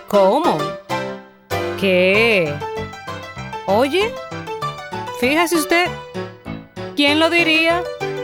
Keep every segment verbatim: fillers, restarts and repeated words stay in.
¿Cómo? ¿Qué? Oye, fíjese usted, ¿quién lo diría?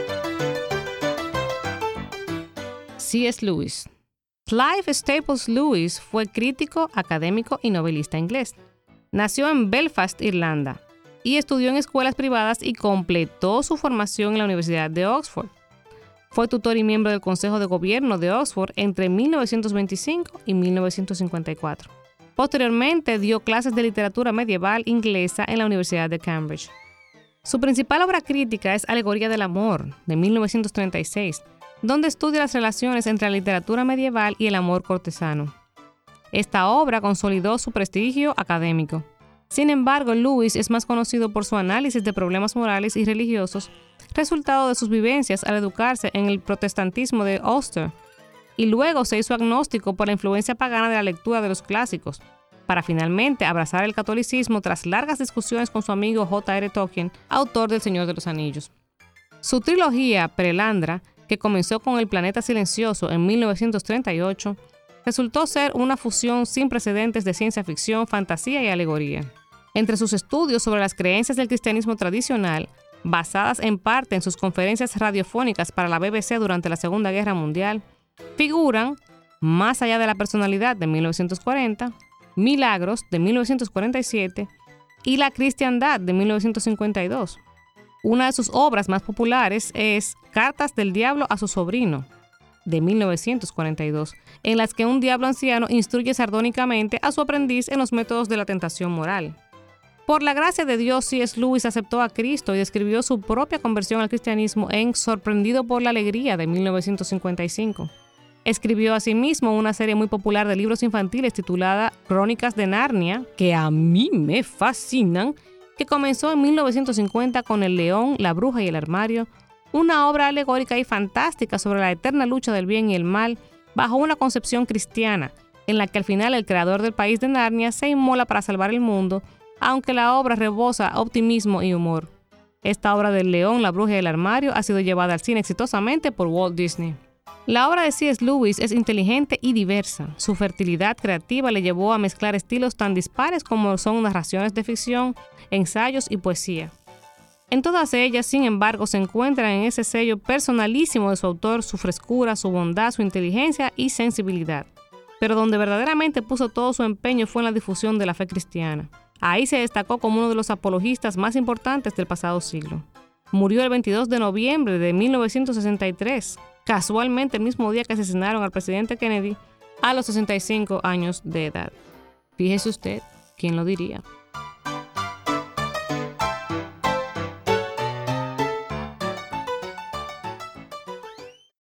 C S. Lewis. Clive Staples Lewis fue crítico, académico y novelista inglés. Nació en Belfast, Irlanda, y estudió en escuelas privadas y completó su formación en la Universidad de Oxford. Fue tutor y miembro del Consejo de Gobierno de Oxford entre mil novecientos veinticinco y mil novecientos cincuenta y cuatro. Posteriormente dio clases de literatura medieval inglesa en la Universidad de Cambridge. Su principal obra crítica es Alegoría del Amor, de mil novecientos treinta y seis, donde estudia las relaciones entre la literatura medieval y el amor cortesano. Esta obra consolidó su prestigio académico. Sin embargo, Lewis es más conocido por su análisis de problemas morales y religiosos, resultado de sus vivencias al educarse en el protestantismo de Ulster, y luego se hizo agnóstico por la influencia pagana de la lectura de los clásicos, para finalmente abrazar el catolicismo tras largas discusiones con su amigo J R Tolkien, autor del Señor de los Anillos. Su trilogía Perelandra, que comenzó con El planeta silencioso en mil novecientos treinta y ocho, resultó ser una fusión sin precedentes de ciencia ficción, fantasía y alegoría. Entre sus estudios sobre las creencias del cristianismo tradicional, basadas en parte en sus conferencias radiofónicas para la B B C durante la Segunda Guerra Mundial, figuran Más allá de la personalidad de mil novecientos cuarenta, Milagros de mil novecientos cuarenta y siete y La cristiandad de mil novecientos cincuenta y dos. Una de sus obras más populares es Cartas del diablo a su sobrino, de mil novecientos cuarenta y dos, en las que un diablo anciano instruye sardónicamente a su aprendiz en los métodos de la tentación moral. Por la gracia de Dios, C S. Lewis aceptó a Cristo y describió su propia conversión al cristianismo en Sorprendido por la alegría, de mil novecientos cincuenta y cinco. Escribió asimismo una serie muy popular de libros infantiles titulada Crónicas de Narnia, que a mí me fascinan, que comenzó en mil novecientos cincuenta con El león, la bruja y el armario, una obra alegórica y fantástica sobre la eterna lucha del bien y el mal bajo una concepción cristiana, en la que al final el creador del país de Narnia se inmola para salvar el mundo, aunque la obra rebosa optimismo y humor. Esta obra del león, la bruja y el armario ha sido llevada al cine exitosamente por Walt Disney. La obra de C S. Lewis es inteligente y diversa. Su fertilidad creativa le llevó a mezclar estilos tan dispares como son narraciones de ficción, ensayos y poesía. En todas ellas, sin embargo, se encuentran en ese sello personalísimo de su autor su frescura, su bondad, su inteligencia y sensibilidad. Pero donde verdaderamente puso todo su empeño fue en la difusión de la fe cristiana. Ahí se destacó como uno de los apologistas más importantes del pasado siglo. Murió el veintidós de noviembre de mil novecientos sesenta y tres, casualmente el mismo día que asesinaron al presidente Kennedy, a los sesenta y cinco años de edad. Fíjese usted, ¿quién lo diría?